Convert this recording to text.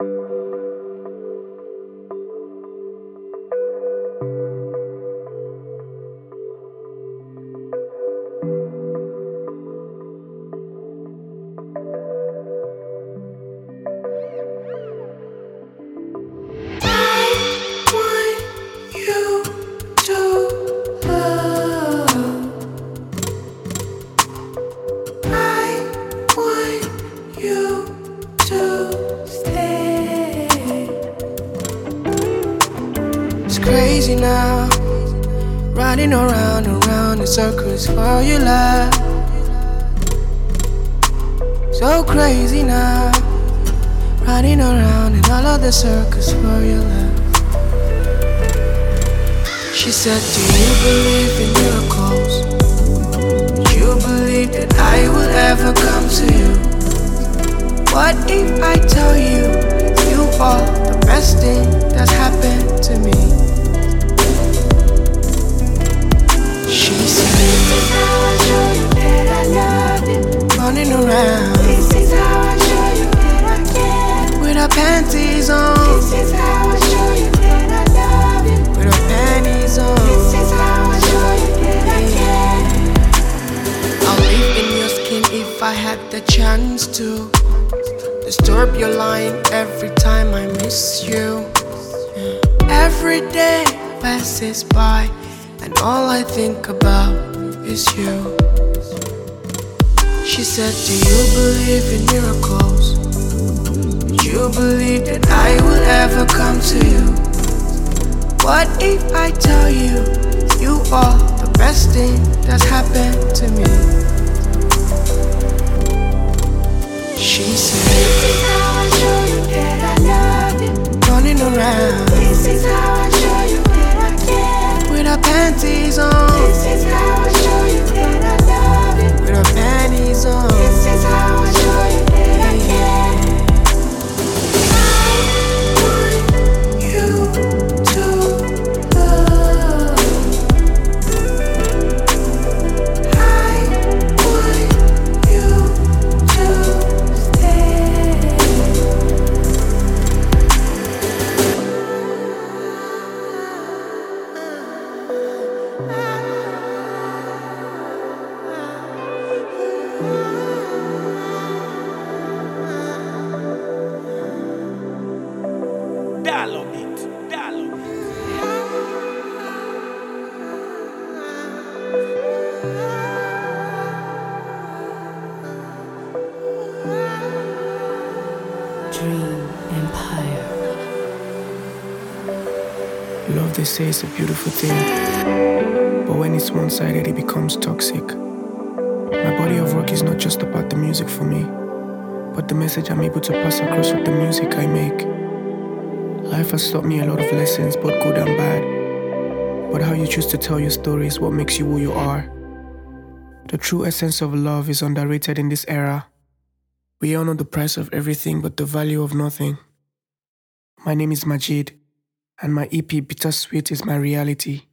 Crazy now, running around in circles for your love. So crazy now, running around in all of the circles for your love. She said, do you believe in miracles? Do you believe that I will ever come to you? What if I tell you you are the best thing that's happened to me? She said, this is how I show you that I love you. Running around, this is how I show you that I care. With her panties on, this is how I show you that I love you. With her panties on, this is how I show you that I care. I'll live in your skin if I had the chance to. Disturb your line every time I miss you. Every day passes by and all I think about is you. She said, do you believe in miracles? Do you believe that I will ever come to you? What if I tell you you are the best thing that's happened to me? She said, this is how I show you that I love you. Running around, this is how I show you that I care. With her panties on, this is how I show you that I love you. With her panties on, this is how I show you that I care. I want you to love. I want you to Dialogue it, dialogue it. Dream Empire. Love, they say, is a beautiful thing, but when it's one-sided, it becomes toxic. My body of work is not just about the music for me, but the message I'm able to pass across with the music I make. Life has taught me a lot of lessons, both good and bad. But how you choose to tell your story is what makes you who you are. The true essence of love is underrated in this era. We all know the price of everything but the value of nothing. My name is Majid, and my EP Bittersweet is my reality.